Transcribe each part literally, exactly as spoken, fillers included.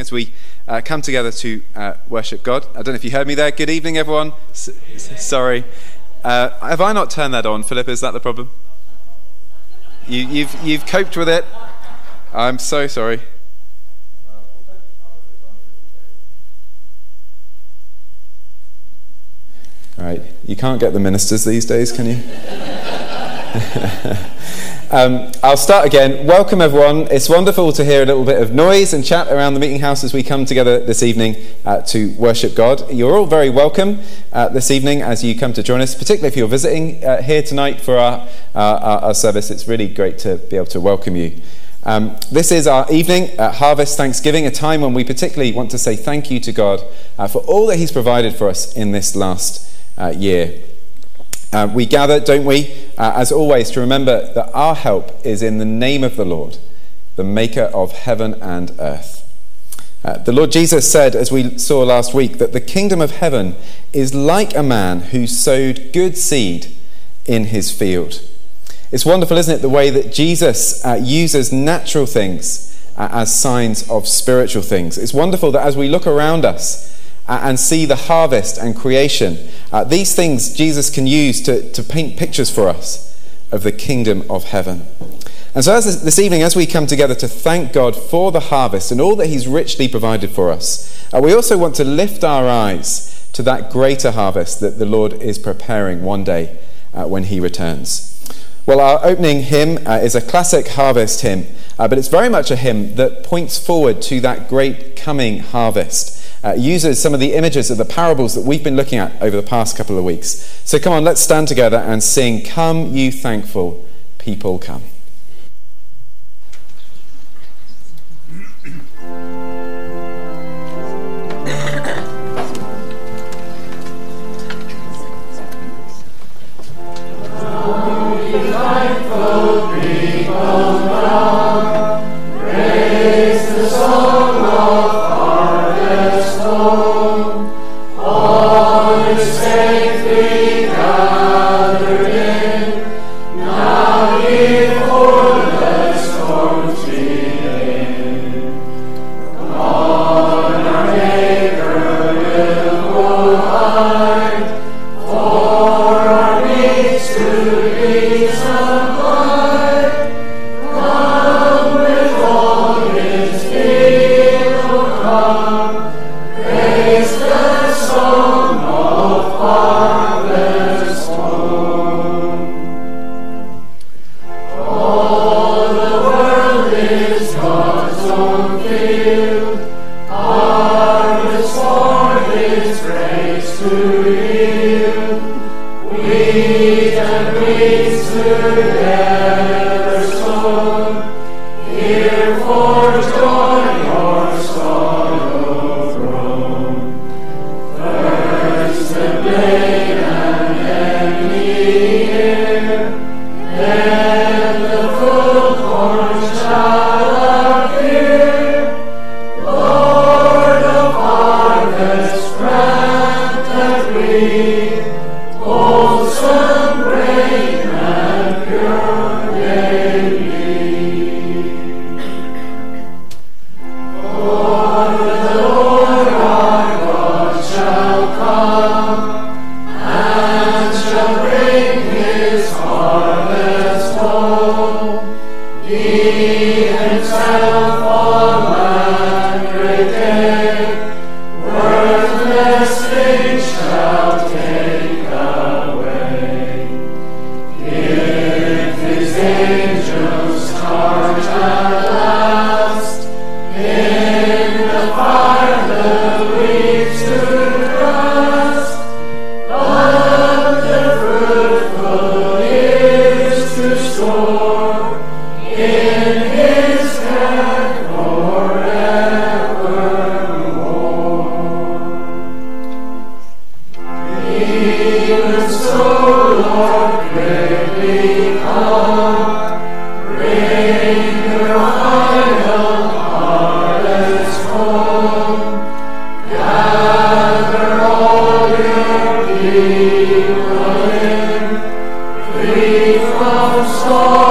as we uh, come together to uh, worship God. I don't know if you heard me there. Good evening, everyone. S- s- sorry. Uh, have I not turned that on, Philip? Is that the problem? You, you've, you've coped with it. I'm so sorry. All right. You can't get the ministers these days, can you? Um, I'll start again. Welcome, everyone. It's wonderful to hear a little bit of noise and chat around the meeting house as we come together this evening uh, to worship God. You're all very welcome uh, this evening as you come to join us, particularly if you're visiting uh, here tonight for our, uh, our, our service. It's really great to be able to welcome you. Um, this is our evening at Harvest Thanksgiving, a time when we particularly want to say thank you to God uh, for all that He's provided for us in this last uh, year. Uh, we gather, don't we, uh, as always, to remember that our help is in the name of the Lord, the maker of heaven and earth. Uh, the Lord Jesus said, as we saw last week, that the kingdom of heaven is like a man who sowed good seed in his field. It's wonderful, isn't it, the way that Jesus uh, uses natural things uh, as signs of spiritual things. It's wonderful that as we look around us and see the harvest and creation, Uh, these things Jesus can use to, to paint pictures for us of the kingdom of heaven. And so as this, this evening, as we come together to thank God for the harvest and all that He's richly provided for us, uh, we also want to lift our eyes to that greater harvest that the Lord is preparing one day uh, when He returns. Well, our opening hymn uh, is a classic harvest hymn, uh, but it's very much a hymn that points forward to that great coming harvest. Uh, uses some of the images of the parables that we've been looking at over the past couple of weeks. So come on, let's stand together and sing, "Come, you thankful people, come."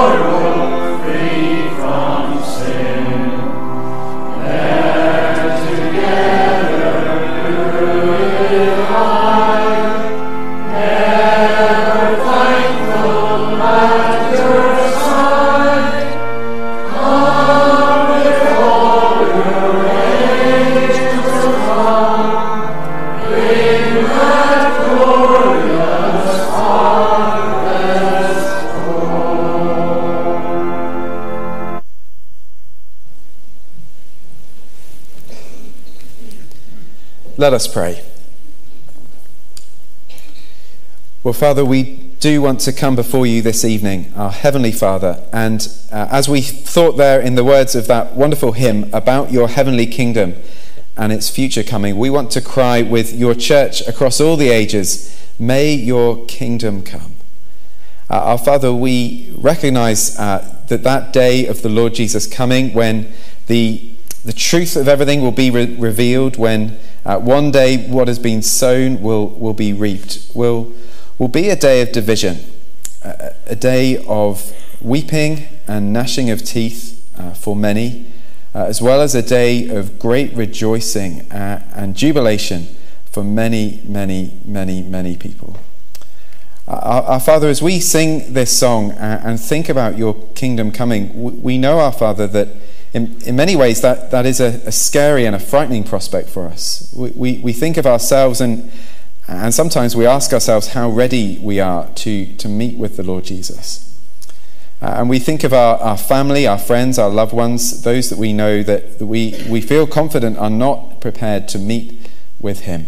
sorrow, free from sin. Let Let us pray. Well, Father, we do want to come before you this evening, our Heavenly Father, and uh, as we thought there in the words of that wonderful hymn about your heavenly kingdom and its future coming, we want to cry with your church across all the ages, may your kingdom come. Uh, our Father, we recognize uh, that that day of the Lord Jesus coming, when the, the truth of everything will be re- revealed, when uh, one day what has been sown will, will be reaped, will will be a day of division, a, a day of weeping and gnashing of teeth uh, for many, uh, as well as a day of great rejoicing uh, and jubilation for many, many, many, many people. Uh, our, our Father, as we sing this song uh, and think about your kingdom coming, we know, our Father, that in, in many ways that, that is a, a scary and a frightening prospect for us. We, we, we think of ourselves and And sometimes we ask ourselves how ready we are to, to meet with the Lord Jesus. Uh, and we think of our, our family, our friends, our loved ones, those that we know that, that we, we feel confident are not prepared to meet with him.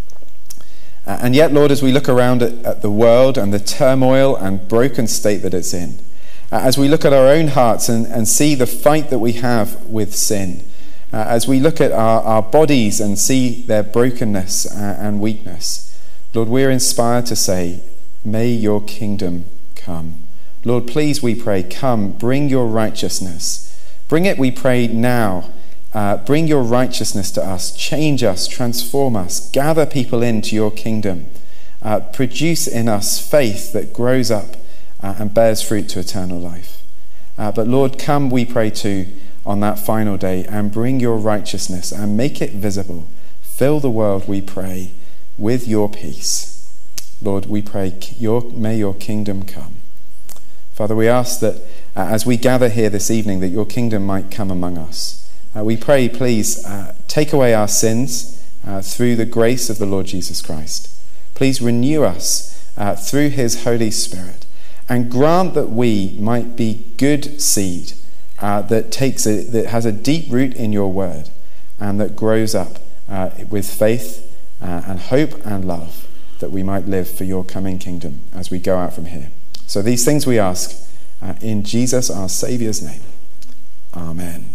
Uh, and yet, Lord, as we look around at, at the world and the turmoil and broken state that it's in, uh, as we look at our own hearts and, and see the fight that we have with sin, uh, as we look at our, our bodies and see their brokenness uh, and weakness, Lord, we're inspired to say, may your kingdom come. Lord, please, we pray, come, bring your righteousness. Bring it, we pray, now. Uh, bring your righteousness to us. Change us, transform us. Gather people into your kingdom. Uh, produce in us faith that grows up uh, and bears fruit to eternal life. Uh, but Lord, come, we pray, too, on that final day, and bring your righteousness and make it visible. Fill the world, we pray, with your peace. Lord, we pray, your, may your kingdom come. Father, we ask that uh, as we gather here this evening, that your kingdom might come among us. Uh, we pray, please, uh, take away our sins uh, through the grace of the Lord Jesus Christ. Please renew us uh, through his Holy Spirit, and grant that we might be good seed uh, that takes a, that has a deep root in your word, and that grows up uh, with faith Uh, and hope and love, that we might live for your coming kingdom as we go out from here. So these things we ask uh, in Jesus, our Saviour's name. Amen.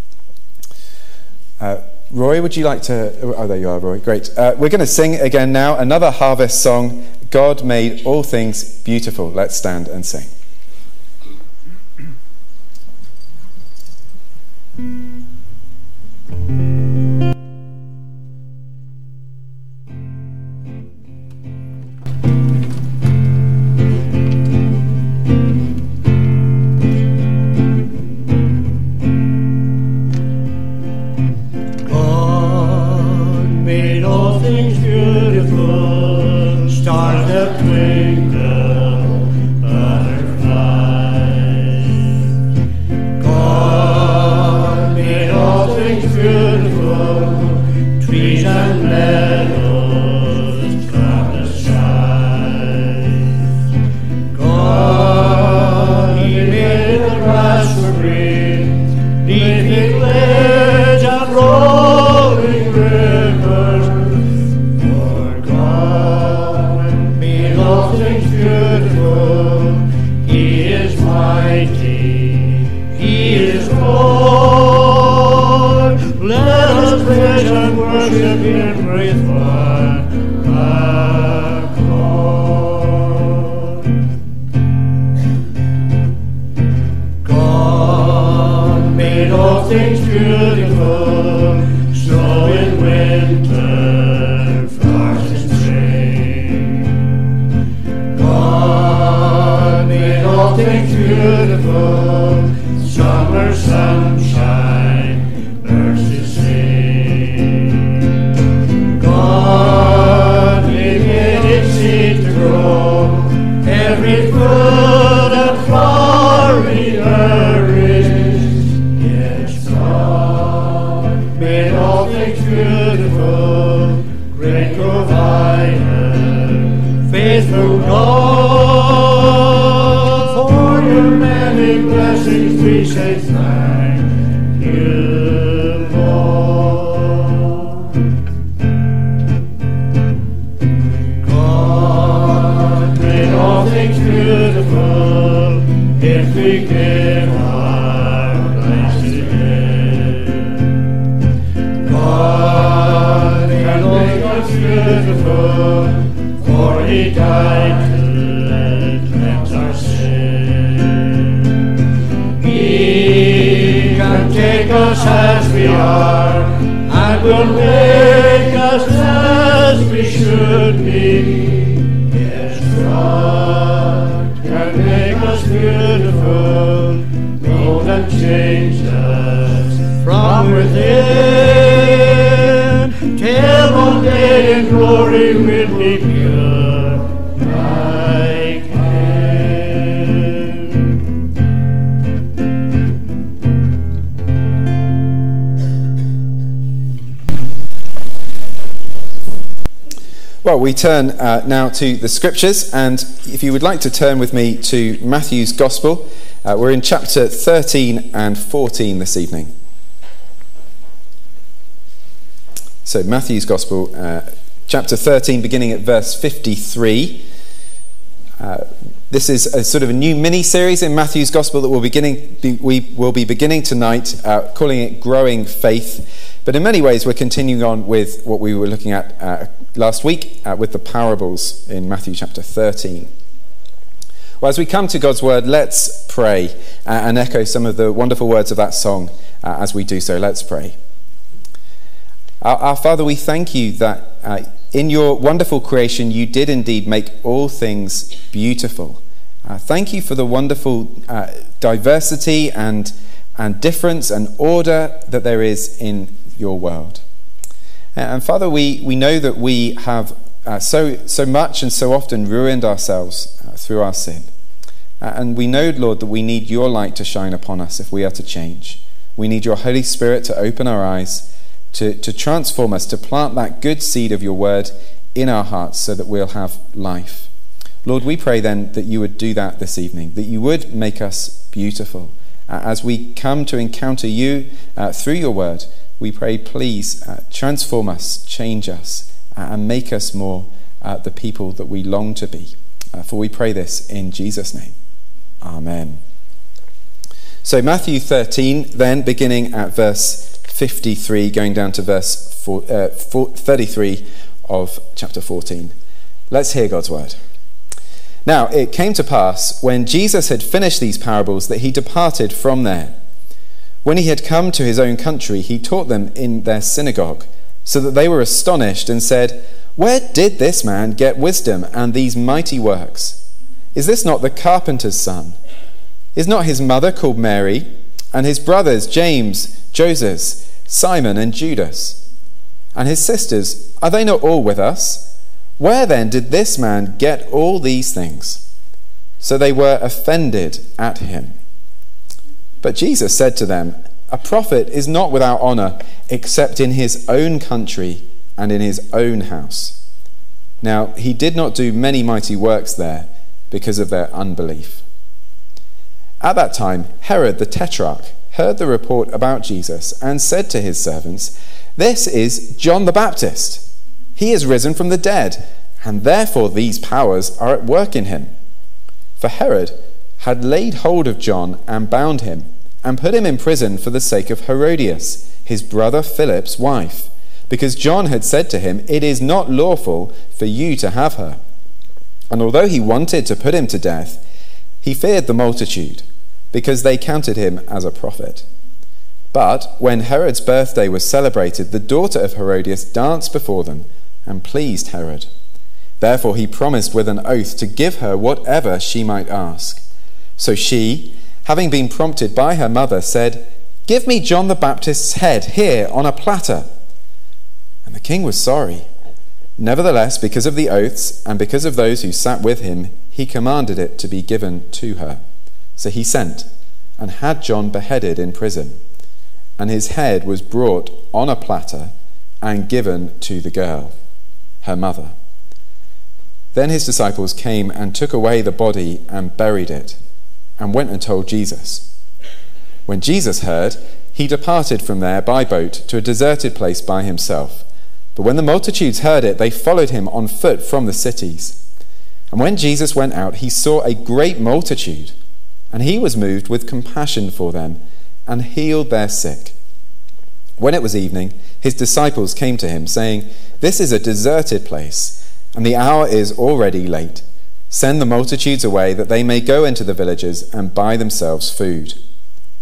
Uh, Roy, would you like to... Oh, there you are, Roy. Great. Uh, we're going to sing again now, another harvest song, God Made All Things Beautiful. Let's stand and sing. take us as we are, and will make us as we should be. Yes, God can make us beautiful, mold and change us from within, till one day in glory we'll be pure like Him. Well, we turn uh, now to the scriptures, and if you would like to turn with me to Matthew's Gospel, uh, we're in chapter thirteen and fourteen this evening. So Matthew's Gospel, uh, chapter thirteen, beginning at verse fifty-three. Uh, this is a sort of a new mini-series in Matthew's Gospel that we'll beginning, be, we will be beginning tonight, uh, calling it Growing Faith. But in many ways, we're continuing on with what we were looking at uh, last week uh, with the parables in Matthew chapter thirteen. Well, as we come to God's word, let's pray uh, and echo some of the wonderful words of that song uh, as we do so. Let's pray. Our, our Father, we thank you that uh, in your wonderful creation, you did indeed make all things beautiful. Uh, thank you for the wonderful uh, diversity and, and difference and order that there is in your world. And Father, we, we know that we have uh, so, so much and so often ruined ourselves uh, through our sin. Uh, and we know, Lord, that we need your light to shine upon us if we are to change. We need your Holy Spirit to open our eyes, To, to transform us, to plant that good seed of your word in our hearts so that we'll have life. Lord, we pray then that you would do that this evening, that you would make us beautiful. Uh, as we come to encounter you uh, through your word, we pray, please uh, transform us, change us, uh, and make us more uh, the people that we long to be. Uh, for we pray this in Jesus' name. Amen. So Matthew thirteen, then beginning at verse fifty-three, going down to verse four, uh, four, thirty-three of chapter fourteen. Let's hear God's word. Now, it came to pass, when Jesus had finished these parables, that he departed from there. When he had come to his own country, he taught them in their synagogue, so that they were astonished and said, "Where did this man get wisdom and these mighty works? Is this not the carpenter's son? Is not his mother called Mary, and his brothers James, Joseph, Simon and Judas? And his sisters, are they not all with us? Where then did this man get all these things?" So they were offended at him. But Jesus said to them, "A prophet is not without honor except in his own country and in his own house." Now he did not do many mighty works there because of their unbelief. At that time, Herod the Tetrarch heard the report about Jesus and said to his servants, "This is John the Baptist. He is risen from the dead, and therefore these powers are at work in him." For Herod had laid hold of John and bound him and put him in prison for the sake of Herodias, his brother Philip's wife, because John had said to him, "It is not lawful for you to have her." And although he wanted to put him to death, he feared the multitude, because they counted him as a prophet. But when Herod's birthday was celebrated, the daughter of Herodias danced before them and pleased Herod. Therefore he promised with an oath to give her whatever she might ask. So she, having been prompted by her mother, said, "Give me John the Baptist's head here on a platter." And the king was sorry. Nevertheless, because of the oaths and because of those who sat with him, he commanded it to be given to her. So he sent and had John beheaded in prison. And his head was brought on a platter and given to the girl, her mother. Then his disciples came and took away the body and buried it, and went and told Jesus. When Jesus heard, he departed from there by boat to a deserted place by himself. But when the multitudes heard it, they followed him on foot from the cities. And when Jesus went out, he saw a great multitude, and he was moved with compassion for them, and healed their sick. When it was evening, his disciples came to him, saying, "This is a deserted place, and the hour is already late. Send the multitudes away, that they may go into the villages and buy themselves food."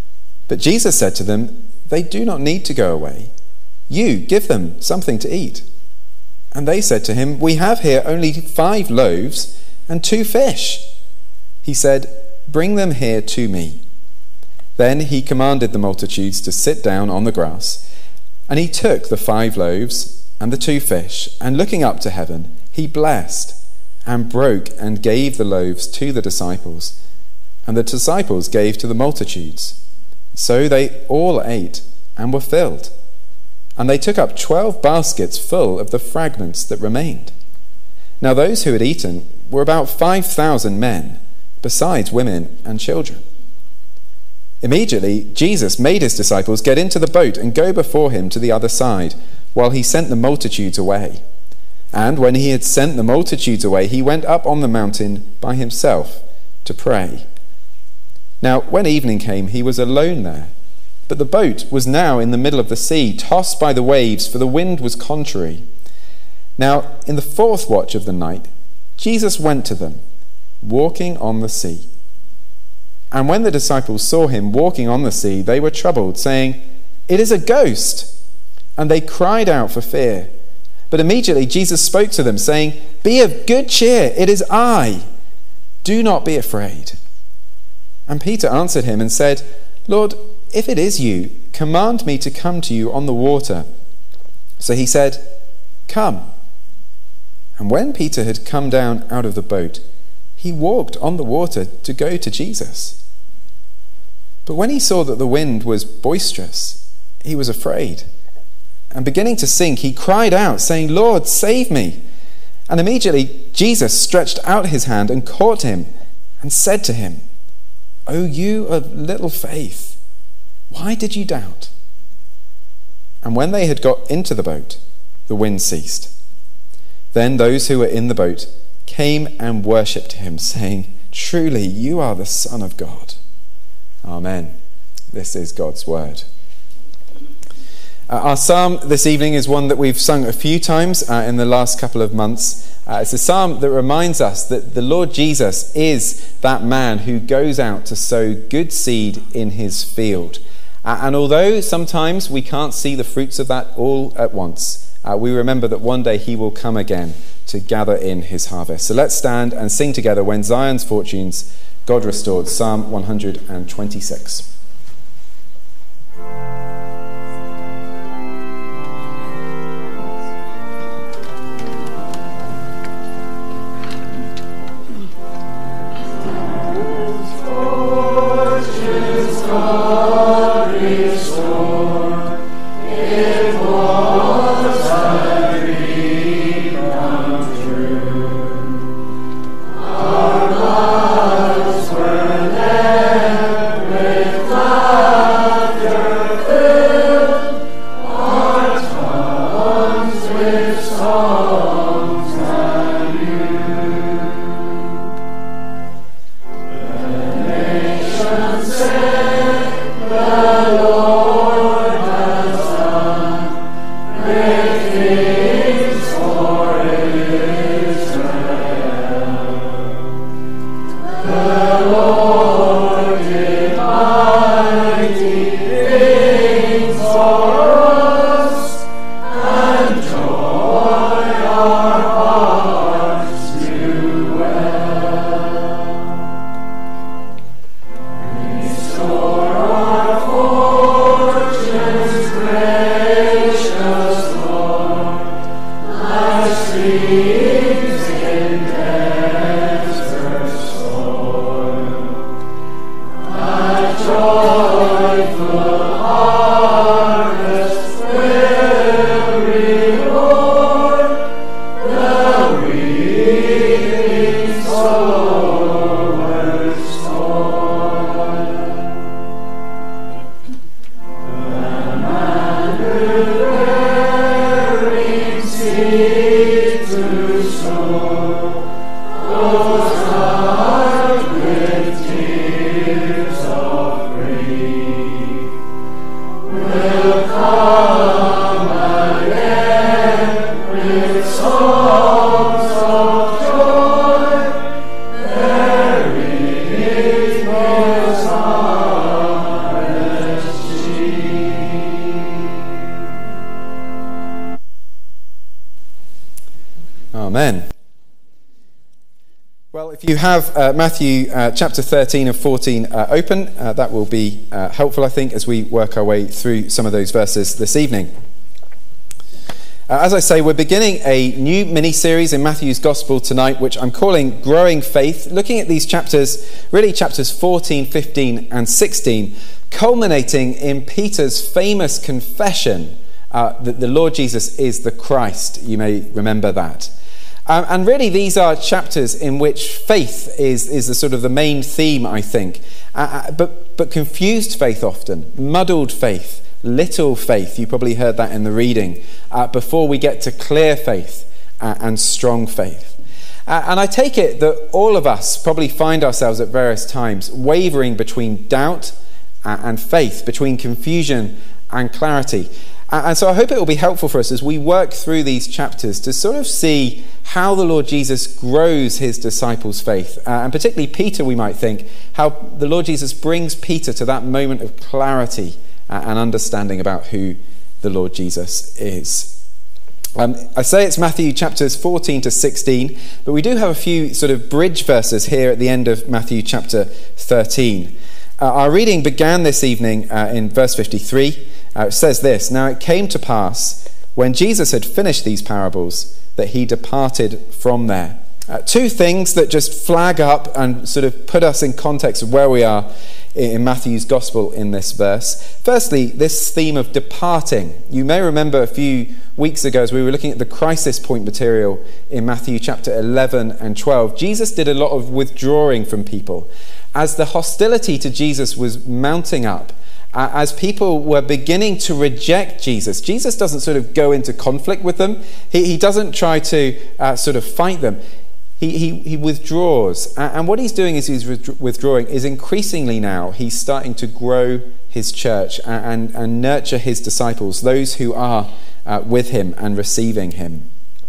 But Jesus said to them, "They do not need to go away. You give them something to eat." And they said to him, "We have here only five loaves and two fish." He said, "Bring them here to me." Then he commanded the multitudes to sit down on the grass, and he took the five loaves and the two fish, and looking up to heaven, he blessed and broke and gave the loaves to the disciples, and the disciples gave to the multitudes. So they all ate and were filled. And they took up twelve baskets full of the fragments that remained. Now those who had eaten were about five thousand men, besides women and children. Immediately Jesus made his disciples get into the boat and go before him to the other side, while he sent the multitudes away. And when he had sent the multitudes away, he went up on the mountain by himself to pray. Now when evening came, he was alone there. But the boat was now in the middle of the sea, tossed by the waves, for the wind was contrary. Now in the fourth watch of the night, Jesus went to them, walking on the sea. And when the disciples saw him walking on the sea, they were troubled, saying, "It is a ghost!" And they cried out for fear. But immediately Jesus spoke to them, saying, "Be of good cheer, it is I. Do not be afraid." And Peter answered him and said, "Lord, if it is you, command me to come to you on the water." So he said, "Come." And when Peter had come down out of the boat, he walked on the water to go to Jesus. But when he saw that the wind was boisterous, he was afraid. And beginning to sink, he cried out, saying, "Lord, save me." And immediately Jesus stretched out his hand and caught him and said to him, "O you of little faith, why did you doubt?" And when they had got into the boat, the wind ceased. Then those who were in the boat came and worshipped him, saying, "Truly you are the Son of God." Amen. This is God's word. Uh, our psalm this evening is one that we've sung a few times uh, in the last couple of months. Uh, it's a psalm that reminds us that the Lord Jesus is that man who goes out to sow good seed in his field. Uh, and although sometimes we can't see the fruits of that all at once, uh, we remember that one day he will come again to gather in his harvest. So let's stand and sing together "When Zion's Fortunes God Restored," Psalm one hundred twenty-six. Joyful harvest. Amen. Well, if you have uh, Matthew uh, chapter thirteen and fourteen uh, open, uh, that will be uh, helpful, I think, as we work our way through some of those verses this evening. Uh, as I say, we're beginning a new mini-series in Matthew's Gospel tonight, which I'm calling Growing Faith, looking at these chapters, really chapters fourteen, fifteen and sixteen, culminating in Peter's famous confession uh, that the Lord Jesus is the Christ. You may remember that. Um, and really these are chapters in which faith is, is the sort of the main theme, I think. Uh, but, but confused faith often, muddled faith, little faith. You probably heard that in the reading. Uh, before we get to clear faith uh, and strong faith. Uh, and I take it that all of us probably find ourselves at various times wavering between doubt uh, and faith, between confusion and clarity. Uh, and so I hope it will be helpful for us as we work through these chapters to sort of see how the Lord Jesus grows his disciples' faith. Uh, and particularly Peter, we might think, how the Lord Jesus brings Peter to that moment of clarity uh, and understanding about who the Lord Jesus is. Um, I say it's Matthew chapters fourteen to sixteen, but we do have a few sort of bridge verses here at the end of Matthew chapter thirteen. Uh, our reading began this evening uh, in verse fifty-three. Uh, it says this: "Now it came to pass, when Jesus had finished these parables, that he departed from there." Uh, two things that just flag up and sort of put us in context of where we are in Matthew's Gospel in this verse. Firstly, this theme of departing. You may remember a few weeks ago as we were looking at the crisis point material in Matthew chapter eleven and twelve, Jesus did a lot of withdrawing from people. As the hostility to Jesus was mounting up, uh, as people were beginning to reject Jesus, Jesus doesn't sort of go into conflict with them. He, he doesn't try to uh, sort of fight them. He, he, he withdraws. And what he's doing is he's withdrawing is increasingly now he's starting to grow his church and, and, and nurture his disciples, those who are uh, with him and receiving him.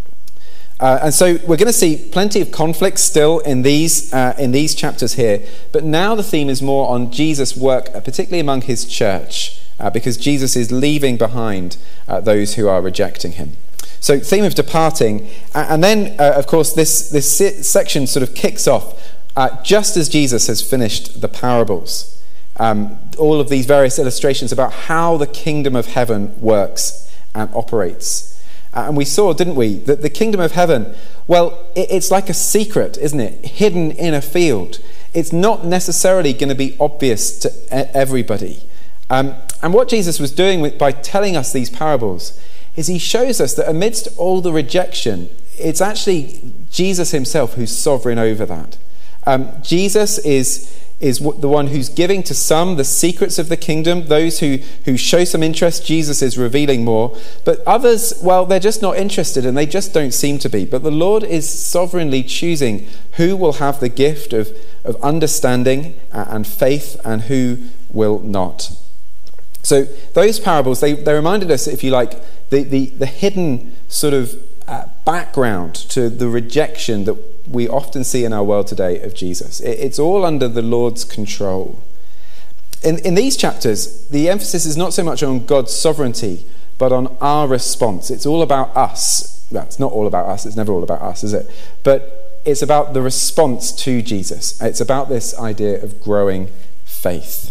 Uh, and so we're going to see plenty of conflict still in these uh, in these chapters here. But now the theme is more on Jesus' work, uh, particularly among his church, uh, because Jesus is leaving behind uh, those who are rejecting him. So theme of departing, and then uh, of course this this section sort of kicks off uh, just as Jesus has finished the parables. Um, all of these various illustrations about how the kingdom of heaven works and operates. Uh, and we saw, didn't we, that the kingdom of heaven, well, it, it's like a secret, isn't it? Hidden in a field. It's not necessarily going to be obvious to everybody. Um, and what Jesus was doing with, by telling us these parables is he shows us that amidst all the rejection, it's actually Jesus himself who's sovereign over that. Um, Jesus is is the one who's giving to some the secrets of the kingdom. Those who, who show some interest, Jesus is revealing more. But others, well, they're just not interested and they just don't seem to be. But the Lord is sovereignly choosing who will have the gift of, of understanding and faith and who will not. So those parables, they, they reminded us, if you like, the, the, the hidden sort of uh, background to the rejection that we often see in our world today of Jesus. It, it's all under the Lord's control. In, in these chapters, the emphasis is not so much on God's sovereignty, but on our response. It's all about us. Well, it's not all about us. It's never all about us, is it? But it's about the response to Jesus. It's about this idea of growing faith.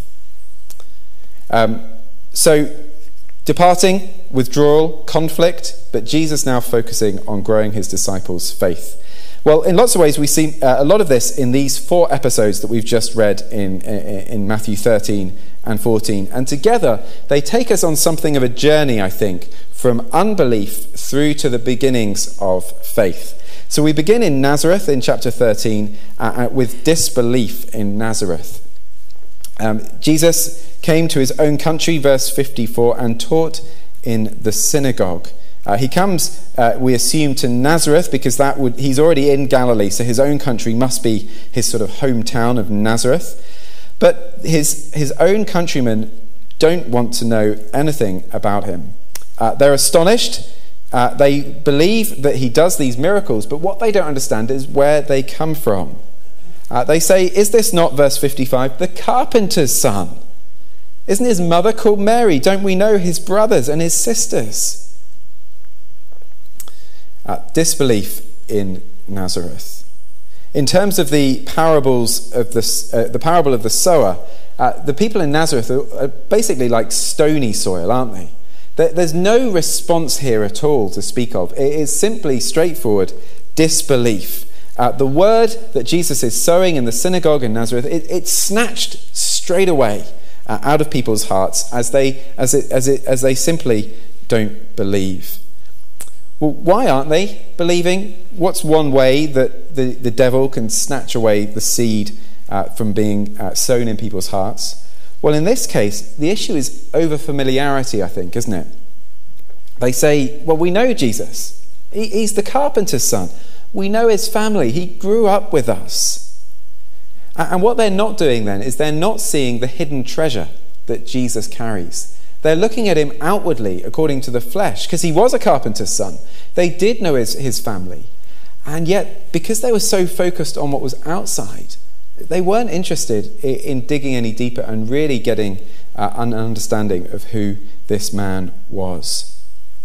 Um, so, departing, withdrawal, conflict, but Jesus now focusing on growing his disciples' faith. Well, in lots of ways, we see uh, a lot of this in these four episodes that we've just read in, in, in Matthew thirteen and fourteen. And together, they take us on something of a journey, I think, from unbelief through to the beginnings of faith. So we begin in Nazareth in chapter thirteen uh, with disbelief in Nazareth. Um, Jesus came to his own country, verse fifty-four, and taught in the synagogue. Uh, he comes, uh, we assume, to Nazareth because that would he's already in Galilee, so his own country must be his sort of hometown of Nazareth. But his his own countrymen don't want to know anything about him. Uh, they're astonished. Uh, they believe that he does these miracles, but what they don't understand is where they come from. Uh, they say, "Is this not," verse fifty-five, "the carpenter's son? Isn't his mother called Mary? Don't we know his brothers and his sisters?" Uh, disbelief in Nazareth. In terms of the parables of the, uh, the parable of the sower, uh, the people in Nazareth are, are basically like stony soil, aren't they? There, there's no response here at all to speak of. It is simply straightforward disbelief. Uh, the word that Jesus is sowing in the synagogue in Nazareth, it, it's snatched straight away uh, out of people's hearts as they, as, it, as, it, as they simply don't believe. Well, why aren't they believing? What's one way that the, the devil can snatch away the seed uh, from being uh, sown in people's hearts? Well, in this case, the issue is over familiarity, I think, isn't it? They say, well, we know Jesus. He, he's the carpenter's son. We know his family. He grew up with us. And what they're not doing then is they're not seeing the hidden treasure that Jesus carries. They're looking at him outwardly according to the flesh, because he was a carpenter's son. They did know his, his family. And yet, because they were so focused on what was outside, they weren't interested in, in digging any deeper and really getting uh, an understanding of who this man was.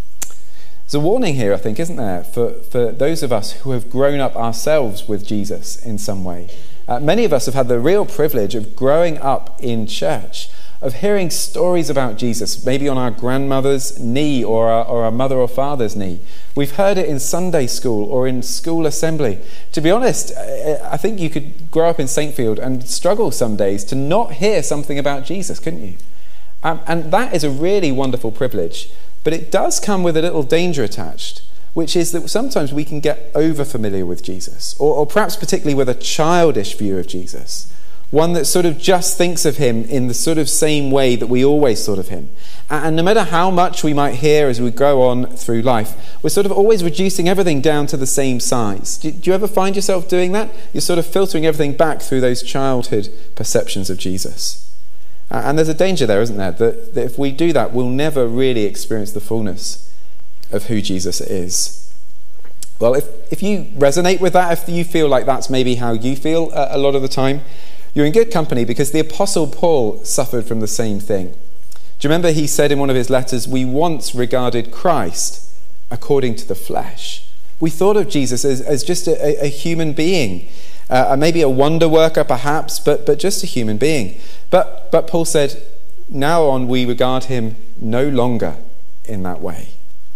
There's a warning here, I think, isn't there, for, for those of us who have grown up ourselves with Jesus in some way. Uh, many of us have had the real privilege of growing up in church, of hearing stories about Jesus, maybe on our grandmother's knee or our, or our mother or father's knee. We've heard it in Sunday school or in school assembly. To be honest, I think you could grow up in Saintfield and struggle some days to not hear something about Jesus, couldn't you? Um, and that is a really wonderful privilege. But it does come with a little danger attached, which is that sometimes we can get over familiar with Jesus, or, or perhaps particularly with a childish view of Jesus. One that sort of just thinks of him in the sort of same way that we always thought of him. And no matter how much we might hear as we go on through life, we're sort of always reducing everything down to the same size. Do you ever find yourself doing that? You're sort of filtering everything back through those childhood perceptions of Jesus. And there's a danger there, isn't there? That, that if we do that, we'll never really experience the fullness of who Jesus is. Well, if, if you resonate with that, if you feel like that's maybe how you feel a, a lot of the time, you're in good company, because the Apostle Paul suffered from the same thing. Do you remember he said in one of his letters, we once regarded Christ according to the flesh. We thought of Jesus as, as just a, a human being, uh, maybe a wonder worker perhaps, but, but just a human being. But, but Paul said, now on we regard him no longer in that way.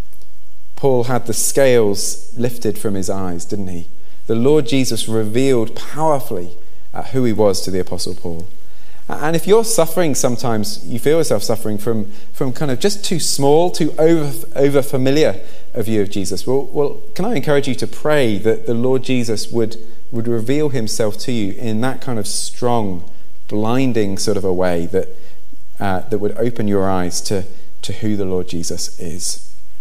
Paul had the scales lifted from his eyes, didn't he? The Lord Jesus revealed powerfully Uh, who he was to the Apostle Paul. And if you're suffering sometimes, you feel yourself suffering from, from kind of just too small, too over, over familiar a view of Jesus, well, well, can I encourage you to pray that the Lord Jesus would, would reveal himself to you in that kind of strong, blinding sort of a way that, uh, that would open your eyes to, to who the Lord Jesus is.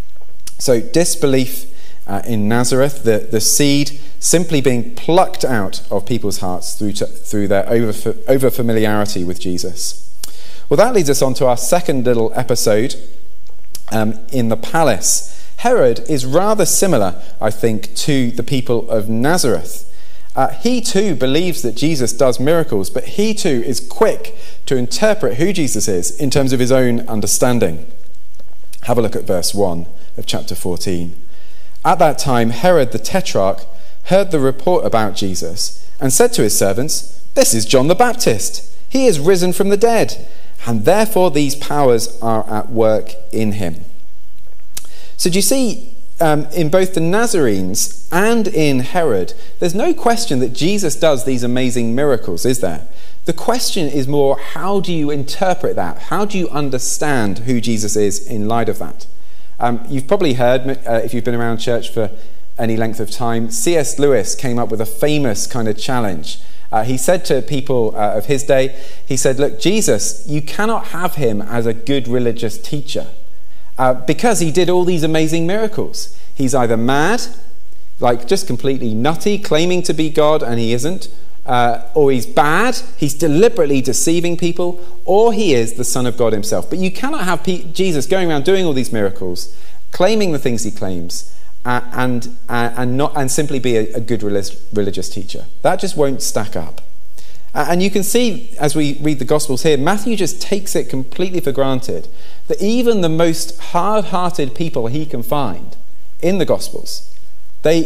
So disbelief Uh, in Nazareth, the, the seed simply being plucked out of people's hearts through, to, through their over, over familiarity with Jesus. Well, that leads us on to our second little episode um, in the palace. Herod is rather similar, I think, to the people of Nazareth. Uh, he too believes that Jesus does miracles, but he too is quick to interpret who Jesus is in terms of his own understanding. Have a look at verse one of chapter fourteen. At that time, Herod the Tetrarch heard the report about Jesus and said to his servants, "This is John the Baptist. He is risen from the dead, and therefore these powers are at work in him." So do you see, um, in both the Nazarenes and in Herod, there's no question that Jesus does these amazing miracles, is there? The question is more, how do you interpret that? How do you understand who Jesus is in light of that? Um, you've probably heard, uh, if you've been around church for any length of time, C S Lewis came up with a famous kind of challenge. Uh, he said to people uh, of his day, he said, look, Jesus, you cannot have him as a good religious teacher uh, because he did all these amazing miracles. He's either mad, like just completely nutty, claiming to be God and he isn't, Uh, or he's bad, he's deliberately deceiving people, or he is the Son of God himself. But you cannot have P- Jesus going around doing all these miracles, claiming the things he claims, uh, and uh, and not and simply be a, a good relig- religious teacher. That just won't stack up. Uh, and you can see, as we read the Gospels here, Matthew just takes it completely for granted that even the most hard-hearted people he can find in the Gospels, they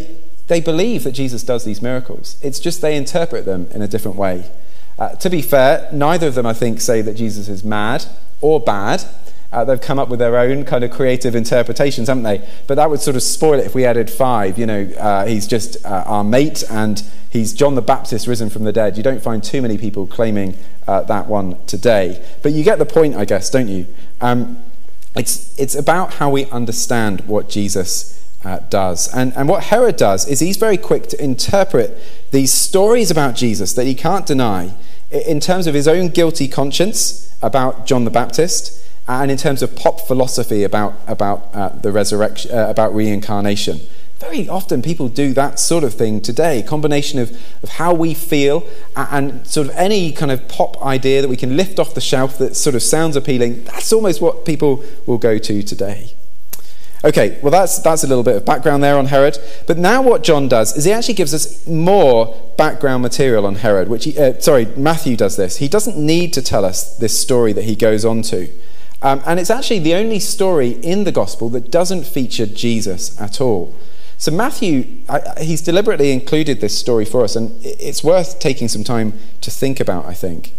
They believe that Jesus does these miracles. It's just they interpret them in a different way. Uh, to be fair, neither of them, I think, say that Jesus is mad or bad. Uh, they've come up with their own kind of creative interpretations, haven't they? But that would sort of spoil it if we added five. You know, uh, he's just uh, our mate and he's John the Baptist risen from the dead. You don't find too many people claiming uh, that one today. But you get the point, I guess, don't you? Um, it's, it's about how we understand what Jesus uh, does. And, and what Herod does is he's very quick to interpret these stories about Jesus that he can't deny in terms of his own guilty conscience about John the Baptist, and in terms of pop philosophy about about uh, the resurrection, uh, about reincarnation. Very often people do that sort of thing today, a combination of, of how we feel and, and sort of any kind of pop idea that we can lift off the shelf that sort of sounds appealing. That's almost what people will go to today. Okay, well that's that's a little bit of background there on Herod. But now what John does is he actually gives us more background material on Herod, which he, uh, sorry, Matthew does this. He doesn't need to tell us this story that he goes on to. Um, and it's actually the only story in the gospel that doesn't feature Jesus at all. So Matthew, I, he's deliberately included this story for us, and it's worth taking some time to think about, I think.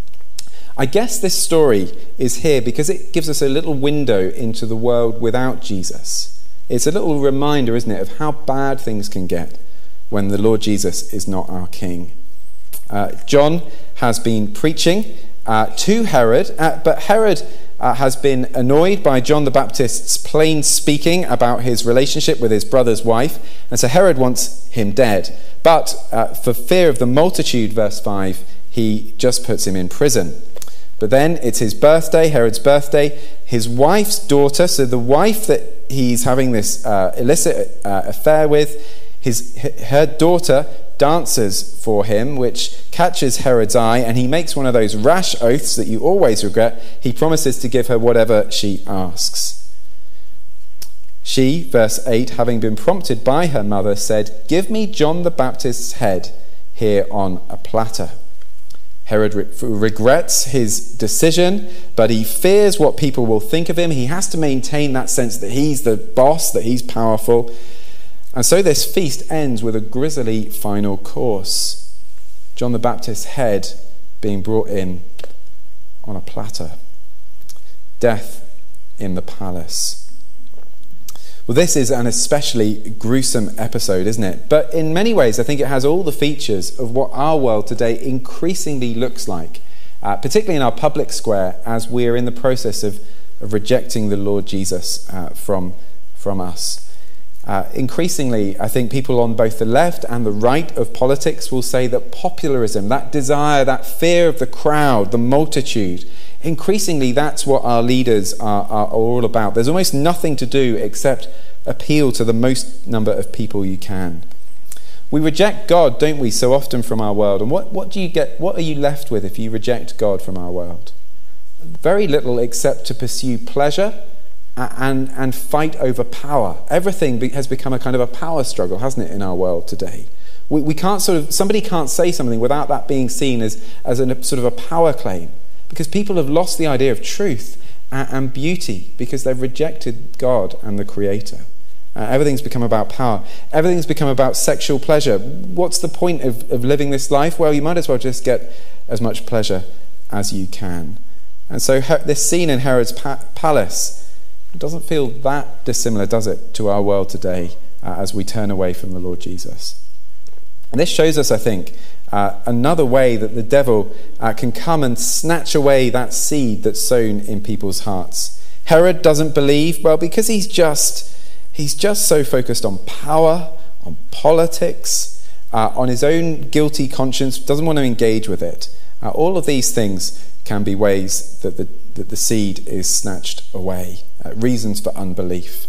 I guess this story is here because it gives us a little window into the world without Jesus. It's a little reminder, isn't it, of how bad things can get when the Lord Jesus is not our King. Uh, John has been preaching uh, to Herod, uh, but Herod Uh, has been annoyed by John the Baptist's plain speaking about his relationship with his brother's wife, and so Herod wants him dead. But uh, for fear of the multitude, verse five, he just puts him in prison. But then it's his birthday, Herod's birthday. His wife's daughter, so the wife that he's having this uh, illicit uh, affair with, his her daughter dances for him, which catches Herod's eye, and he makes one of those rash oaths that you always regret. He promises to give her whatever she asks. She, verse eight, having been prompted by her mother, said, "Give me John the Baptist's head here on a platter." Herod re- regrets his decision, but he fears what people will think of him. He has to maintain that sense that he's the boss, that he's powerful. And so this feast ends with a grisly final course. John the Baptist's head being brought in on a platter. Death in the palace. Well, this is an especially gruesome episode, isn't it? But in many ways, I think it has all the features of what our world today increasingly looks like, uh, particularly in our public square, as we're in the process of, of rejecting the Lord Jesus uh, from, from us. Uh, increasingly, I think people on both the left and the right of politics will say that popularism, that desire, that fear of the crowd, the multitude, increasingly that's what our leaders are, are all about. There's almost nothing to do except appeal to the most number of people you can. We reject God, don't we, so often from our world. And what, what do you get? What are you left with if you reject God from our world? Very little except to pursue pleasure And, and fight over power. Everything be, has become a kind of a power struggle, hasn't it, in our world today? We, we can't sort of, somebody can't say something without that being seen as, as a sort of a power claim, because people have lost the idea of truth and, and beauty because they've rejected God and the Creator. Uh, everything's become about power. Everything's become about sexual pleasure. What's the point of, of living this life? Well, you might as well just get as much pleasure as you can. And so her, this scene in Herod's pa- palace, it doesn't feel that dissimilar, does it, to our world today uh, as we turn away from the Lord Jesus. And this shows us, I think, uh, another way that the devil uh, can come and snatch away that seed that's sown in people's hearts. Herod doesn't believe, well, because he's just he's just so focused on power, on politics, uh, on his own guilty conscience, doesn't want to engage with it. Uh, all of these things can be ways that the that the seed is snatched away, uh, reasons for unbelief.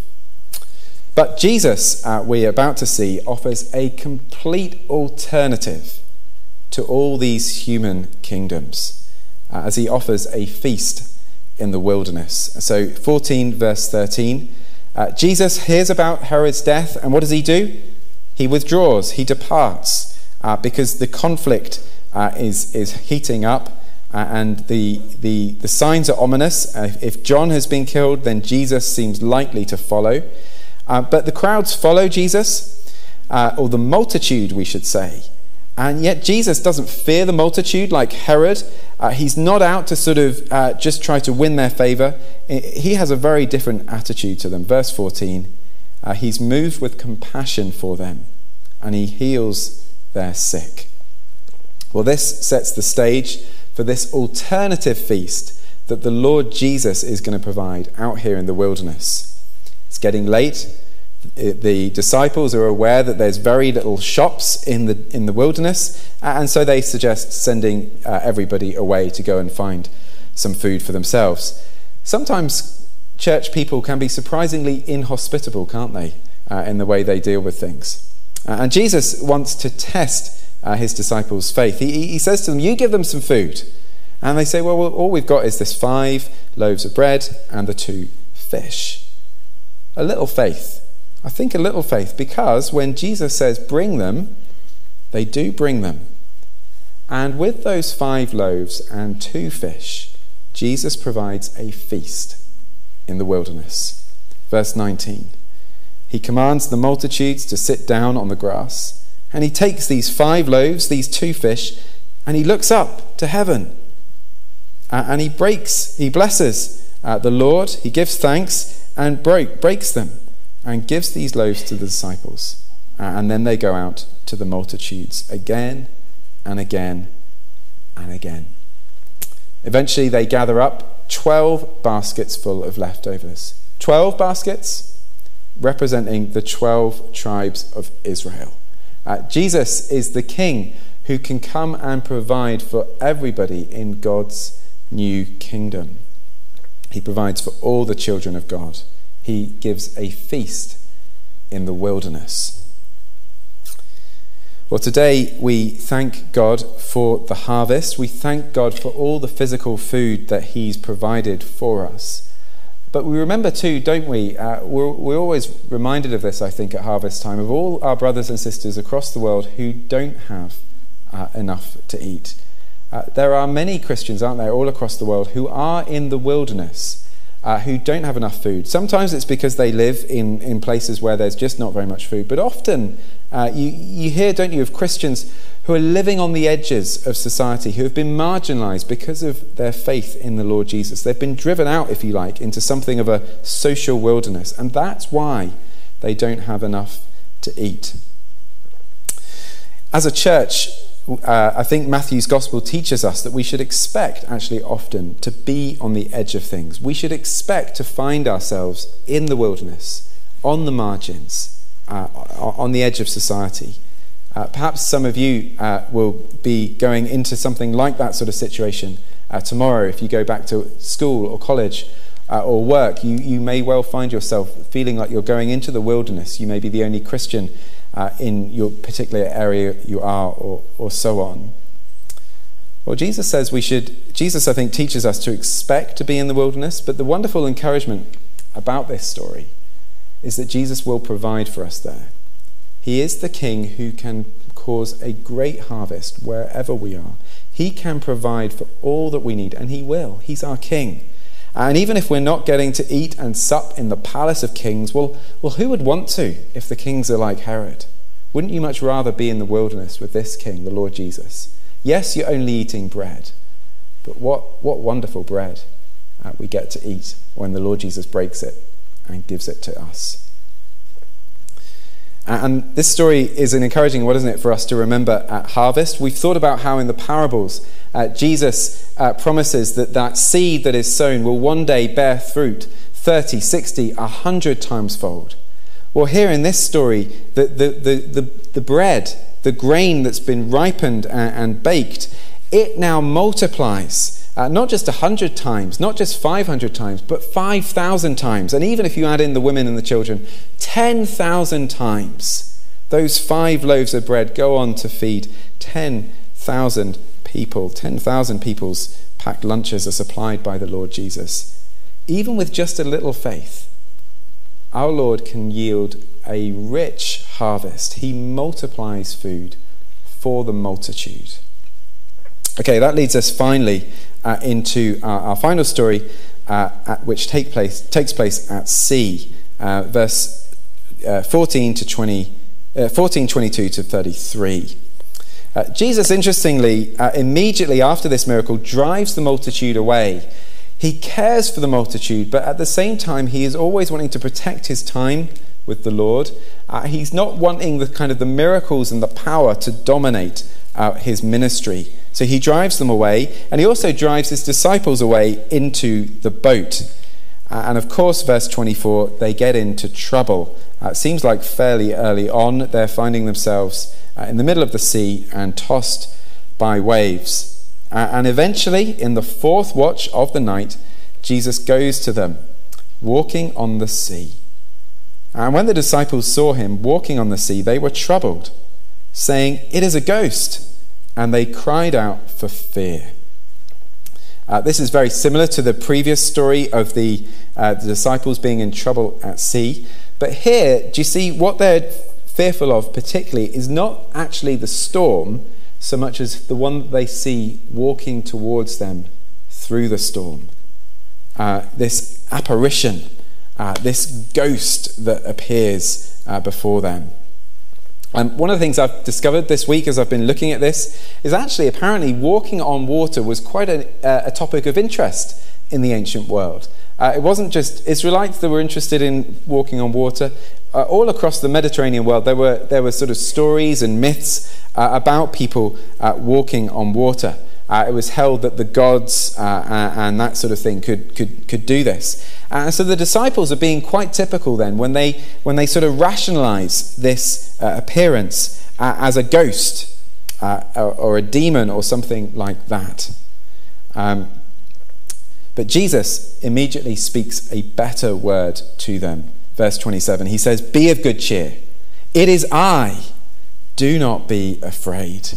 But Jesus, uh, we're about to see, offers a complete alternative to all these human kingdoms, uh, as he offers a feast in the wilderness. So fourteen verse thirteen, uh, Jesus hears about Herod's death, and what does he do? He withdraws, he departs, uh, because the conflict uh, is, is heating up. Uh, and the, the the signs are ominous. Uh, if John has been killed, then Jesus seems likely to follow. Uh, but the crowds follow Jesus. uh, or the multitude, we should say. And yet Jesus doesn't fear the multitude like Herod. Uh, he's not out to sort of uh, just try to win their favour. He has a very different attitude to them. Verse fourteen, uh, he's moved with compassion for them, and he heals their sick. Well, this sets the stage for this alternative feast that the Lord Jesus is going to provide out here in the wilderness. It's getting late. The disciples are aware that there's very little shops in the in the wilderness, and so they suggest sending uh, everybody away to go and find some food for themselves. Sometimes church people can be surprisingly inhospitable, can't they, uh, in the way they deal with things. Uh, and Jesus wants to test uh, his disciples' faith. He, he says to them, you give them some food. And they say, well, well, all we've got is this five loaves of bread and the two fish. A little faith. I think a little faith, because when Jesus says bring them, they do bring them. And with those five loaves and two fish, Jesus provides a feast in the wilderness. Verse nineteen, he commands the multitudes to sit down on the grass, and he takes these five loaves, these two fish, and he looks up to heaven. Uh, and he breaks, he blesses uh, the Lord, he gives thanks and break, breaks them and gives these loaves to the disciples. Uh, and then they go out to the multitudes again and again and again. Eventually they gather up twelve baskets full of leftovers. twelve baskets representing the twelve tribes of Israel. Uh, Jesus is the King who can come and provide for everybody in God's new kingdom. He provides for all the children of God. He gives a feast in the wilderness. Well, today we thank God for the harvest. We thank God for all the physical food that he's provided for us. But we remember too, don't we? Uh, we're, we're always reminded of this, I think, at harvest time, of all our brothers and sisters across the world who don't have uh, enough to eat. Uh, there are many Christians, aren't there, all across the world who are in the wilderness, uh, who don't have enough food. Sometimes it's because they live in, in places where there's just not very much food. But often uh, you, you hear, don't you, of Christians who are living on the edges of society, who have been marginalised because of their faith in the Lord Jesus. They've been driven out, if you like, into something of a social wilderness. And that's why they don't have enough to eat. As a church, Uh, I think Matthew's gospel teaches us that we should expect, actually often, to be on the edge of things. We should expect to find ourselves in the wilderness, on the margins, uh, on the edge of society. Uh, perhaps some of you uh, will be going into something like that sort of situation uh, tomorrow. If you go back to school or college uh, or work, you, you may well find yourself feeling like you're going into the wilderness. You may be the only Christian Uh, in your particular area you are, or, or so on. Well, Jesus says we should, Jesus, I think, teaches us to expect to be in the wilderness, but the wonderful encouragement about this story is that Jesus will provide for us there. He is the King who can cause a great harvest wherever we are. He can provide for all that we need, and he will. He's our King. And even if we're not getting to eat and sup in the palace of kings, well, well, who would want to if the kings are like Herod? Wouldn't you much rather be in the wilderness with this King, the Lord Jesus? Yes, you're only eating bread, but what, what wonderful bread uh, we get to eat when the Lord Jesus breaks it and gives it to us. And this story is an encouraging one, isn't it, for us to remember at harvest. We've thought about how in the parables uh, Jesus uh, promises that that seed that is sown will one day bear fruit thirty, sixty, one hundred times fold. Well, here in this story, the, the, the, the, the bread, the grain that's been ripened and, and baked, it now multiplies. Uh, not just one hundred times, not just five hundred times, but five thousand times. And even if you add in the women and the children, ten thousand times. Those five loaves of bread go on to feed ten thousand people. ten thousand people's packed lunches are supplied by the Lord Jesus. Even with just a little faith, our Lord can yield a rich harvest. He multiplies food for the multitude. Okay, that leads us finally uh, into our, our final story, uh, at which take place, takes place at sea, uh, verse uh, fourteen to twenty, uh, fourteen twenty-two to thirty-three. Uh, Jesus, interestingly, uh, immediately after this miracle, drives the multitude away. He cares for the multitude, but at the same time, he is always wanting to protect his time with the Lord. Uh, he's not wanting the kind of the miracles and the power to dominate uh, his ministry. So he drives them away, and he also drives his disciples away into the boat. Uh, and of course, verse twenty-four, they get into trouble. Uh, it seems like fairly early on, they're finding themselves uh, in the middle of the sea and tossed by waves. Uh, and eventually, in the fourth watch of the night, Jesus goes to them, walking on the sea. And when the disciples saw him walking on the sea, they were troubled, saying, "It is a ghost." And they cried out for fear. Uh, this is very similar to the previous story of the, uh, the disciples being in trouble at sea. But here, do you see what they're fearful of particularly is not actually the storm so much as the one that they see walking towards them through the storm. Uh, this apparition, uh, this ghost that appears uh, before them. Um, one of the things I've discovered this week as I've been looking at this is actually apparently walking on water was quite a, uh, a topic of interest in the ancient world. Uh, it wasn't just Israelites that were interested in walking on water. Uh, all across the Mediterranean world there were there were sort of stories and myths uh, about people uh, walking on water. Uh, it was held that the gods uh, uh, and that sort of thing could could could do this. And uh, so the disciples are being quite typical then when they when they sort of rationalize this uh, appearance uh, as a ghost uh, or, or a demon or something like that. Um, but Jesus immediately speaks a better word to them. Verse twenty-seven, he says, "Be of good cheer. It is I. Do not be afraid."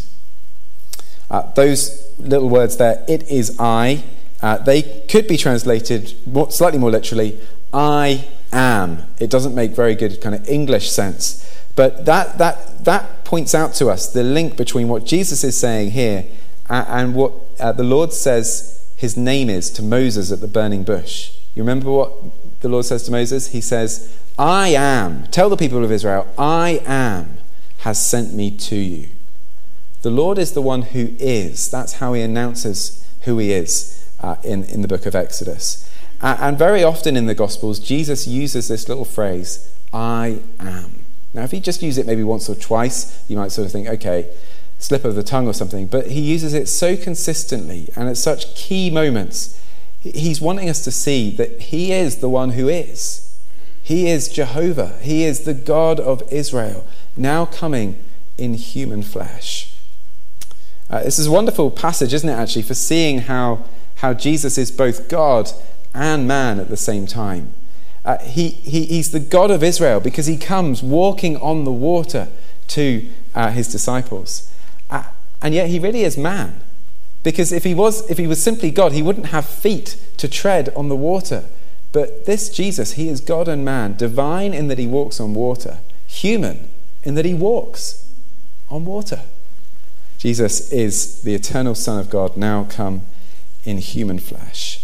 Uh, those little words there, "it is I," uh, they could be translated more, slightly more literally, "I am." It doesn't make very good kind of English sense. But that that that points out to us the link between what Jesus is saying here and, and what uh, the Lord says his name is to Moses at the burning bush. You remember what the Lord says to Moses? He says, "I am, tell the people of Israel, I am has sent me to you." The Lord is the one who is. That's how he announces who he is uh, in, in the book of Exodus. Uh, and very often in the Gospels, Jesus uses this little phrase, "I am." Now, if he just used it maybe once or twice, you might sort of think, okay, slip of the tongue or something. But he uses it so consistently and at such key moments. He's wanting us to see that he is the one who is. He is Jehovah. He is the God of Israel, now coming in human flesh. Uh, this is a wonderful passage, isn't it, actually, for seeing how, how Jesus is both God and man at the same time. Uh, he, he He's the God of Israel because he comes walking on the water to uh, his disciples. Uh, and yet he really is man. Because if he was if he was simply God, he wouldn't have feet to tread on the water. But this Jesus, he is God and man, divine in that he walks on water, human in that he walks on water. Jesus is the eternal Son of God, now come in human flesh.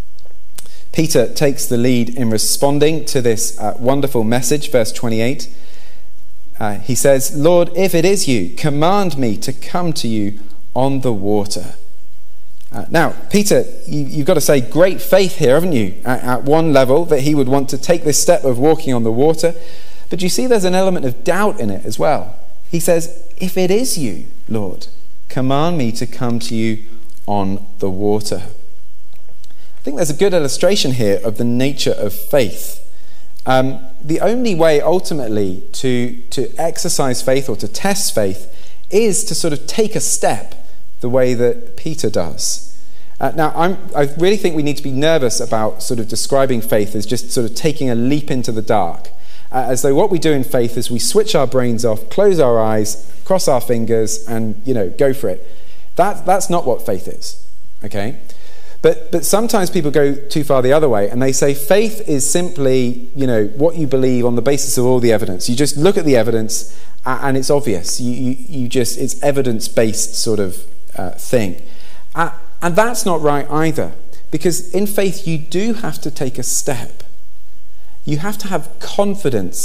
Peter takes the lead in responding to this uh, wonderful message, verse twenty-eight. Uh, he says, "Lord, if it is you, command me to come to you on the water." Uh, now, Peter, you, you've got to say great faith here, haven't you? At, at one level, that he would want to take this step of walking on the water. But you see there's an element of doubt in it as well. He says, "If it is you, Lord, command me to come to you on the water." I think there's a good illustration here of the nature of faith. Um, the only way ultimately to, to exercise faith or to test faith is to sort of take a step the way that Peter does. Uh, now, I'm, I really think we need to be nervous about sort of describing faith as just sort of taking a leap into the dark. Uh, as though what we do in faith is we switch our brains off, close our eyes, cross our fingers, and, you know, go for it. That, that's not what faith is, okay? But but sometimes people go too far the other way and they say faith is simply, you know, what you believe on the basis of all the evidence. You just look at the evidence and it's obvious. You you, you just it's evidence-based sort of uh, thing. Uh, and that's not right either, because in faith you do have to take a step. You have to have confidence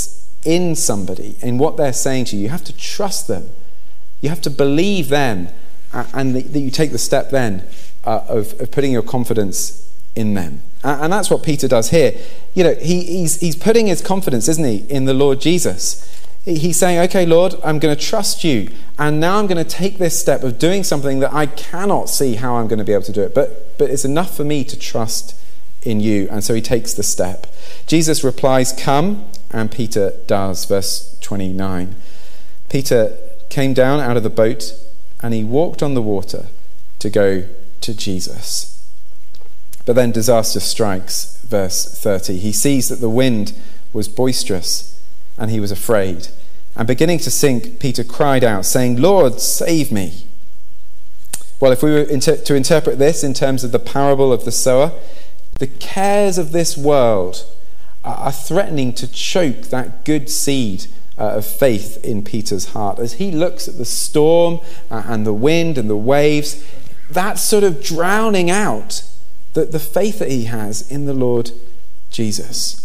in somebody, in what they're saying to you. You have to trust them. You have to believe them, uh, and that you take the step then uh, of, of putting your confidence in them. Uh, and that's what Peter does here. You know, he, he's, he's putting his confidence, isn't he, in the Lord Jesus. He's saying, okay, Lord, I'm going to trust you. And now I'm going to take this step of doing something that I cannot see how I'm going to be able to do it. But, but it's enough for me to trust in you. And so he takes the step. Jesus replies, come, and Peter does. Verse twenty-nine. Peter came down out of the boat and he walked on the water to go to Jesus. But then disaster strikes. Verse thirty. He sees that the wind was boisterous and he was afraid. And beginning to sink, Peter cried out, saying, Lord, save me. Well, if we were inter- to interpret this in terms of the parable of the sower, the cares of this world are threatening to choke that good seed uh, of faith in Peter's heart. As he looks at the storm uh, and the wind and the waves, that's sort of drowning out the, the faith that he has in the Lord Jesus.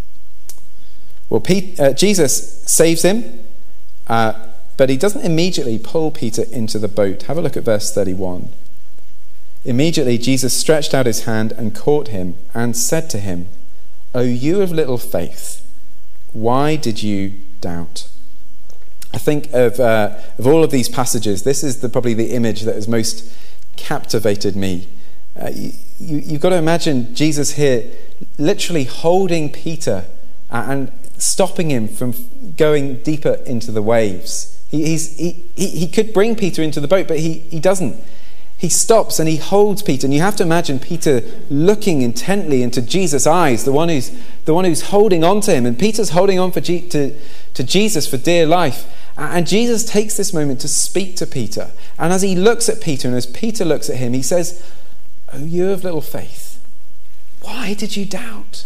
Well, Pete, uh, Jesus saves him, uh, but he doesn't immediately pull Peter into the boat. Have a look at verse thirty-one. Immediately Jesus stretched out his hand and caught him and said to him, O you of little faith, why did you doubt? I think of uh, of all of these passages, this is the, probably the image that has most captivated me. Uh, you, you, you've got to imagine Jesus here literally holding Peter and stopping him from going deeper into the waves. He, he's, he, he, he could bring Peter into the boat, but he, he doesn't. He stops and he holds Peter. And you have to imagine Peter looking intently into Jesus' eyes, the one who's, the one who's holding on to him. And Peter's holding on for G, to, to Jesus for dear life. And Jesus takes this moment to speak to Peter. And as he looks at Peter and as Peter looks at him, he says, O you of little faith, why did you doubt?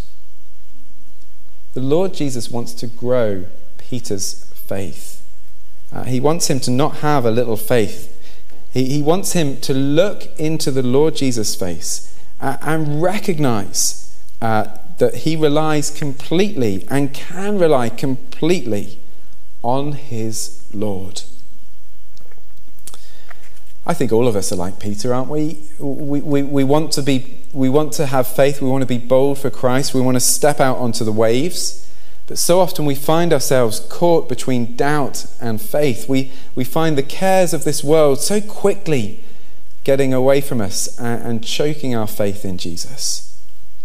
The Lord Jesus wants to grow Peter's faith. Uh, he wants him to not have a little faith. He, he wants him to look into the Lord Jesus' face uh, and recognize uh, that he relies completely and can rely completely on his Lord. I think all of us are like Peter, aren't we? We, we, we want to be, we want to have faith. We want to be bold for Christ. We want to step out onto the waves. But so often we find ourselves caught between doubt and faith. We, we find the cares of this world so quickly getting away from us and, and choking our faith in Jesus.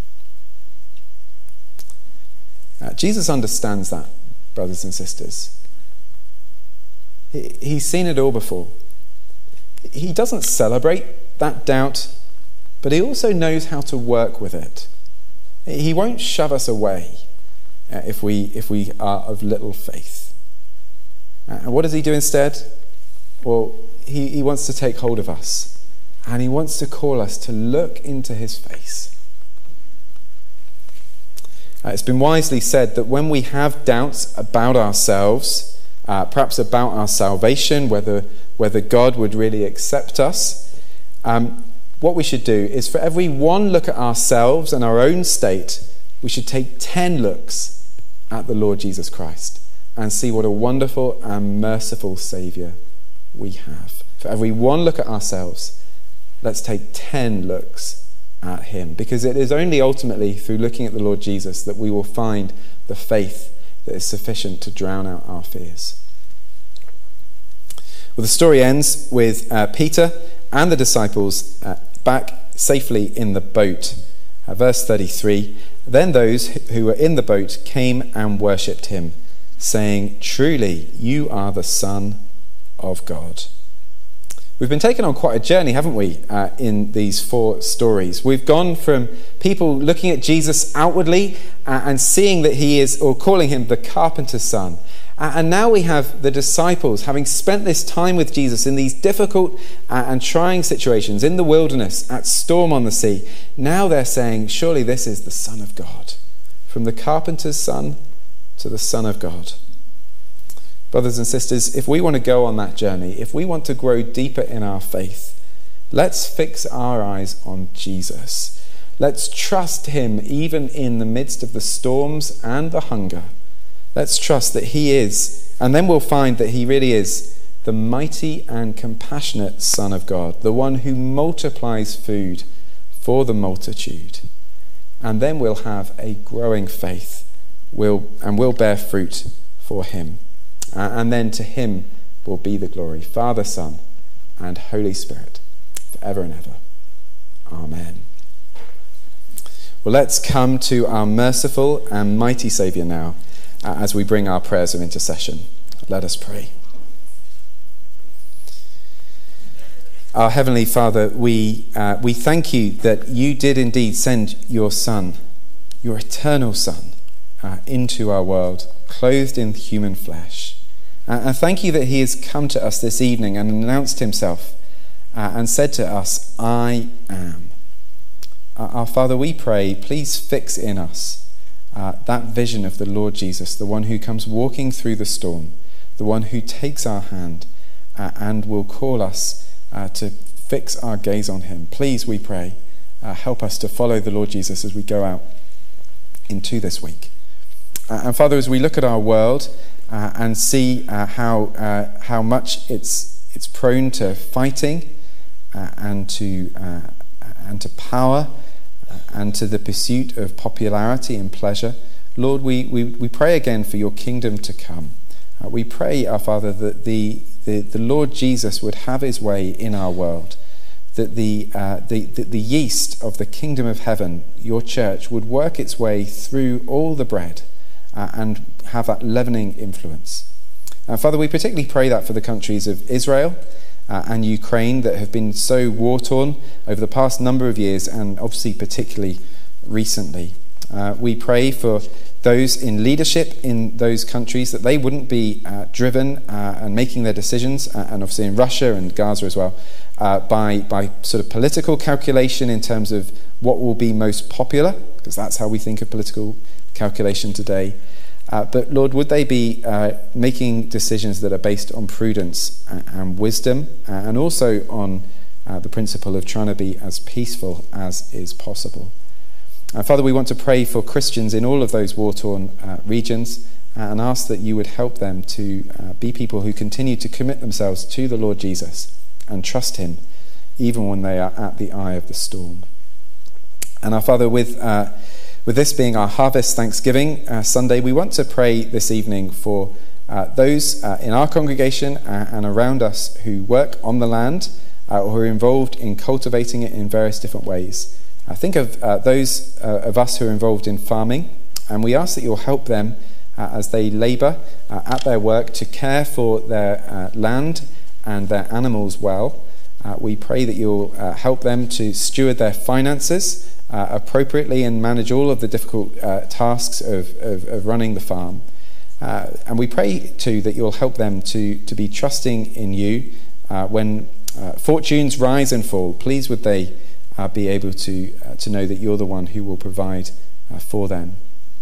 Uh, Jesus understands that, brothers and sisters. He, he's seen it all before. He doesn't celebrate that doubt, but he also knows how to work with it. He won't shove us away uh, if we if we are of little faith. Uh, and what does he do instead? Well, he, he wants to take hold of us, and he wants to call us to look into his face. Uh, it's been wisely said that when we have doubts about ourselves, uh, perhaps about our salvation, whether whether God would really accept us, um, what we should do is for every one look at ourselves and our own state, we should take ten looks at the Lord Jesus Christ and see what a wonderful and merciful Saviour we have. For every one look at ourselves, let's take ten looks at him, because it is only ultimately through looking at the Lord Jesus that we will find the faith that is sufficient to drown out our fears. Well, the story ends with uh, Peter and the disciples uh, back safely in the boat. Uh, verse thirty-three, then those who were in the boat came and worshipped him, saying, truly, you are the Son of God. We've been taken on quite a journey, haven't we, uh, in these four stories. We've gone from people looking at Jesus outwardly uh, and seeing that he is, or calling him the carpenter's son. And now we have the disciples, having spent this time with Jesus in these difficult and trying situations, in the wilderness, at storm on the sea. Now they're saying, surely this is the Son of God. From the carpenter's son to the Son of God. Brothers and sisters, if we want to go on that journey, if we want to grow deeper in our faith, let's fix our eyes on Jesus. Let's trust him even in the midst of the storms and the hunger. Let's trust that he is, and then we'll find that he really is the mighty and compassionate Son of God, the one who multiplies food for the multitude. And then we'll have a growing faith will and will bear fruit for him. Uh, and then to him will be the glory, Father, Son, and Holy Spirit, forever and ever. Amen. Well, let's come to our merciful and mighty Saviour now uh, as we bring our prayers of intercession. Let us pray. Our Heavenly Father, we uh, we thank you that you did indeed send your Son, your eternal Son, uh, into our world, clothed in human flesh. Uh, and thank you that he has come to us this evening and announced himself uh, and said to us, I am. Uh, our Father, we pray, please fix in us uh, that vision of the Lord Jesus, the one who comes walking through the storm, the one who takes our hand uh, and will call us Uh, to fix our gaze on him. Please, we pray, uh, help us to follow the Lord Jesus as we go out into this week. Uh, and Father, as we look at our world uh, and see uh, how uh, how much it's it's prone to fighting uh, and to uh, and to power uh, and to the pursuit of popularity and pleasure, Lord, we we, we pray again for your kingdom to come. Uh, we pray, our Father, that the The, the Lord Jesus would have his way in our world, that the, uh, the, the, the yeast of the kingdom of heaven, your church, would work its way through all the bread uh, and have that leavening influence. Uh, Father, we particularly pray that for the countries of Israel uh, and Ukraine that have been so war-torn over the past number of years, and obviously particularly recently. Uh, we pray for those in leadership in those countries, that they wouldn't be uh, driven uh, and making their decisions, uh, and obviously in Russia and Gaza as well, uh, by by sort of political calculation in terms of what will be most popular, because that's how we think of political calculation today. Uh, but Lord, would they be uh, making decisions that are based on prudence and, and wisdom, uh, and also on uh, the principle of trying to be as peaceful as is possible. Uh, Father, we want to pray for Christians in all of those war-torn uh, regions uh, and ask that you would help them to uh, be people who continue to commit themselves to the Lord Jesus and trust him even when they are at the eye of the storm. And our Father, with uh, with this being our Harvest Thanksgiving uh, Sunday, we want to pray this evening for uh, those uh, in our congregation uh, and around us who work on the land uh, or who are involved in cultivating it in various different ways. I think of uh, those uh, of us who are involved in farming, and we ask that you'll help them uh, as they labour uh, at their work to care for their uh, land and their animals well. Uh, we pray that you'll uh, help them to steward their finances uh, appropriately and manage all of the difficult uh, tasks of, of, of running the farm. Uh, and we pray too that you'll help them to, to be trusting in you uh, when uh, fortunes rise and fall. Please would they Uh, be able to uh, to know that you're the one who will provide uh, for them.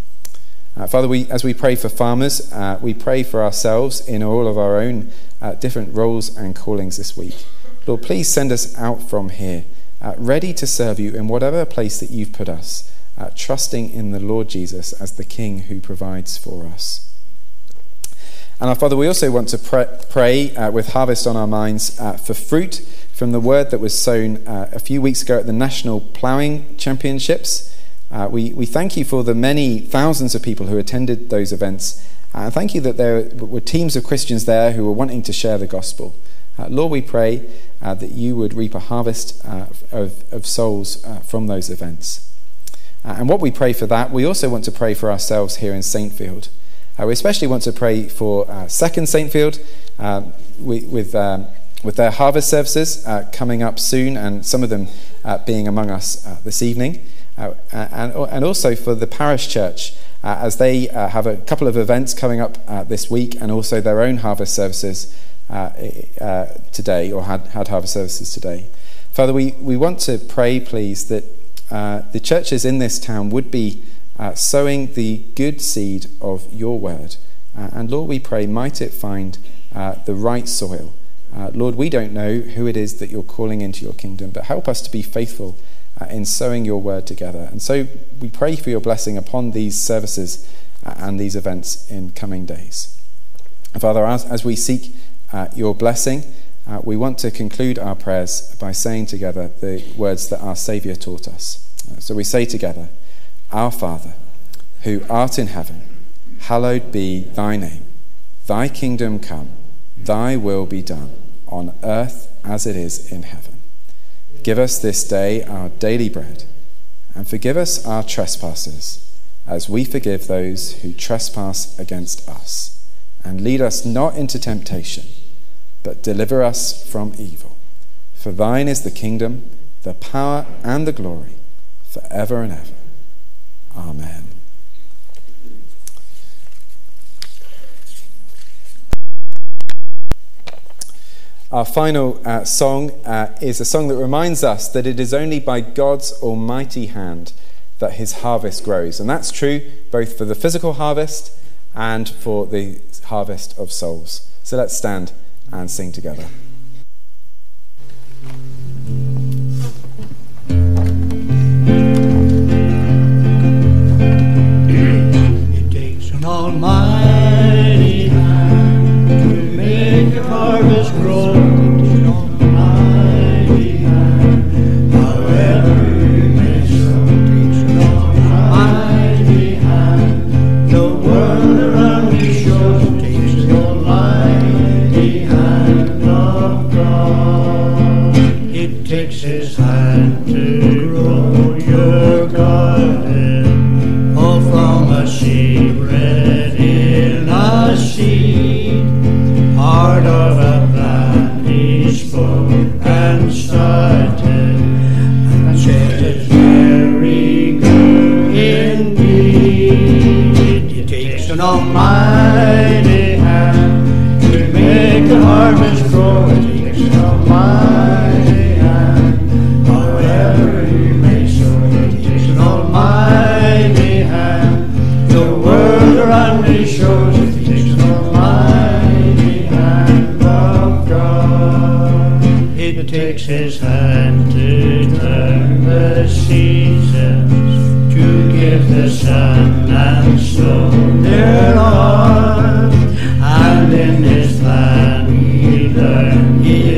Uh, Father, we as we pray for farmers, uh, we pray for ourselves in all of our own uh, different roles and callings this week. Lord, please send us out from here, uh, ready to serve you in whatever place that you've put us, uh, trusting in the Lord Jesus as the King who provides for us. And our Father, we also want to pray, pray uh, with Harvest on our minds uh, for fruit from the word that was sown uh, a few weeks ago at the National Ploughing Championships. Uh, we, we thank you for the many thousands of people who attended those events. And uh, thank you that there were teams of Christians there who were wanting to share the gospel. Uh, Lord, we pray uh, that you would reap a harvest uh, of, of souls uh, from those events. Uh, and what we pray for that, we also want to pray for ourselves here in Saintfield. Uh, we especially want to pray for uh, Second Saintfield um, we, with... Um, with their harvest services uh, coming up soon, and some of them uh, being among us uh, this evening, uh, and, and also for the parish church uh, as they uh, have a couple of events coming up uh, this week, and also their own harvest services uh, uh, today, or had, had harvest services today. Father, we, we want to pray, please, that uh, the churches in this town would be uh, sowing the good seed of your word. Uh, and Lord, we pray, might it find uh, the right soil. Uh, Lord, we don't know who it is that you're calling into your kingdom, but help us to be faithful uh, in sowing your word together. And so we pray for your blessing upon these services uh, and these events in coming days. Father, as, as we seek uh, your blessing, uh, we want to conclude our prayers by saying together the words that our Saviour taught us. Uh, so we say together, Our Father, who art in heaven, hallowed be thy name. Thy kingdom come, thy will be done, on earth as it is in heaven. Give us this day our daily bread, and forgive us our trespasses, as we forgive those who trespass against us. And lead us not into temptation, but deliver us from evil. For thine is the kingdom, the power, and the glory, for ever and ever. Amen. Our final uh, song uh, is a song that reminds us that it is only by God's almighty hand that his harvest grows. And that's true both for the physical harvest and for the harvest of souls. So let's stand and sing together. It takes an almighty hand to make a harvest grow. It takes an almighty hand, however you may sow. It takes an almighty hand, the world around you shows. It takes an almighty hand of God. It takes his hand to grow your garden, all from a seed bred in a seed. Heart of a plant he spoke and started, and said it's very good indeed. It takes an almighty hand to make a harvest grow. It takes an almighty hand, however you may sow. It takes an almighty hand, the world around me shows. It takes an almighty hand of God. It takes his hand to turn the seasons, to give the sun and snow their heart, and in his plan we learn he